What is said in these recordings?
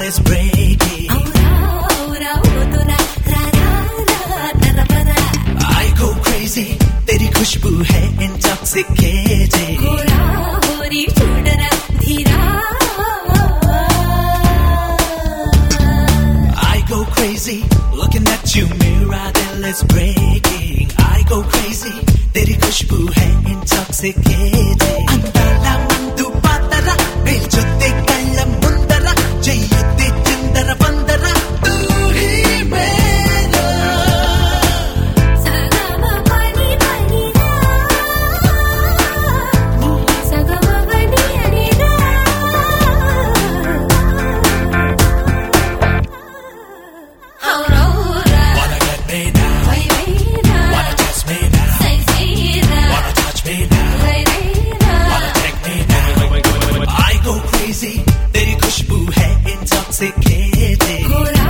is breaking. I go crazy, तेरी खुशबू है intoxicating. I go crazy, looking at you, mirror is breaking. I go crazy, तेरी खुशबू है intoxicating. अंतरा मंदु पातरा, बेलचोते कल्लम मुंदरा, जयते चिंदरा बंदरा, तू ही मेरा. Wanna get me now, wanna test me now, wanna touch me now, wanna take me now. I go crazy, तेरी खुशबू है intoxicating.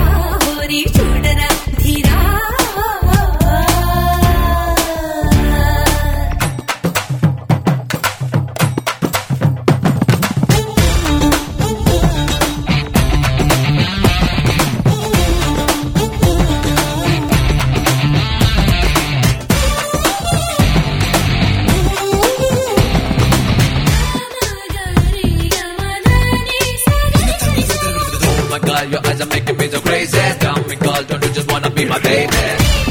Girl, your eyes are making me so crazy. Tell me, girl, don't you just wanna be my baby?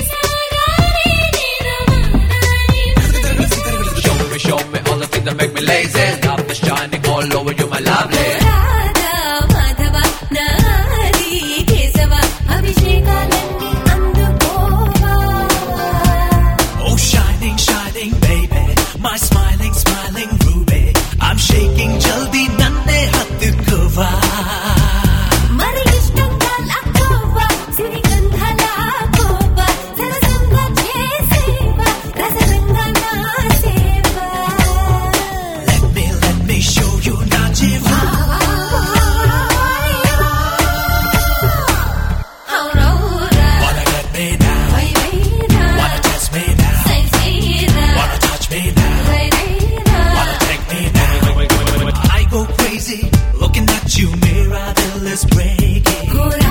Show me all the things that make me lazy. Love is shining all over you, my lovely. Oh, shining, shining, baby, my smiling, smiling ruby. I'm shaking, jaldi nanne hattukova. Let me show you najiva. Wanna get me now, wanna test me now, wanna touch me now, wanna take me now. I go crazy, looking at you, mirror is breaking.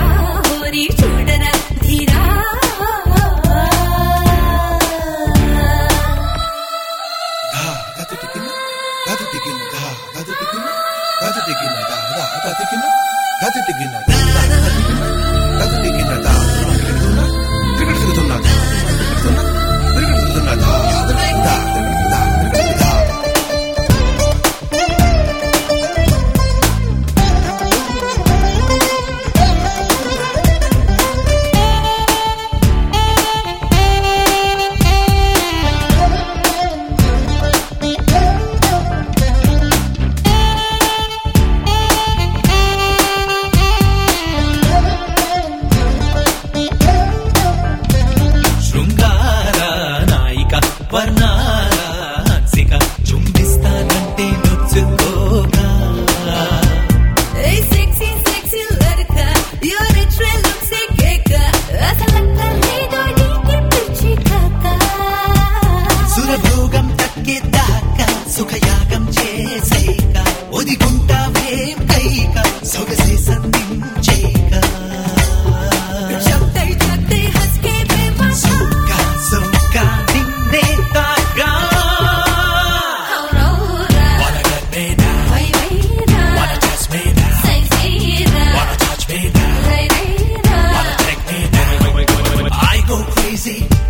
వర్ణారాన్సిక చుంబిస్తానంటే నొచ్చుకోగా. సురభోగం తక్కేదాకా సుఖయాగం చేసేక ఒదిగుంటావేం Kaika సొగసే సంధించేక. సుఖ నిన్నే తాగా. Wanna get me now, wanna test me now, wanna touch me now, wanna take me now. I go crazy,